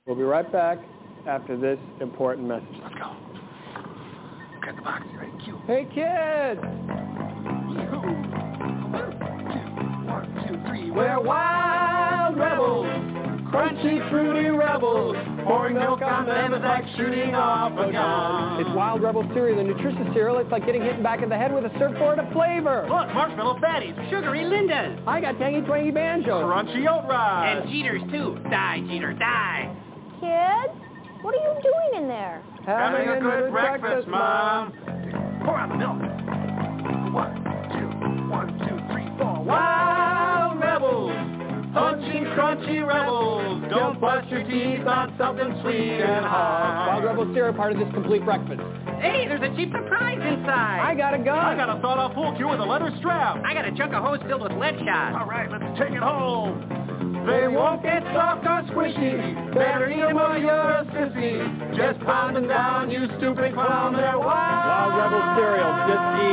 We'll be right back after this important message. Let's go. Got the box. Ready? Cue. Hey, kids! 1, 2, 3. We're wild rebels, crunchy, fruity rebels, pouring milk on them is like shooting off a gun. It's Wild Rebel cereal, the nutritious cereal. It's like getting hit in the back of the head with a surfboard of flavor. Look, marshmallow fatties, sugary Lindas. I got tangy, twangy banjos. Crunchy oat rye. And Jeters, too. Die, Jeter, die. Kids, what are you doing in there? Having a good breakfast, Mom. Pour out the milk. 1, 2, 3, 4. Wild rebels, Punchy, crunchy rebels. Don't bust your teeth on something sweet and hot. Wild Rebel cereal, part of this complete breakfast. Hey, there's a cheap surprise inside. I got a gun. I got a thought-out pool cue with a leather strap. I got a chunk of hose filled with lead shots. All right, let's take it home. They won't get soft or squishy. Better eat 'em or you're a sissy. Just pound them down, you stupid clown. They're wild. Wild Rebel cereal, just eat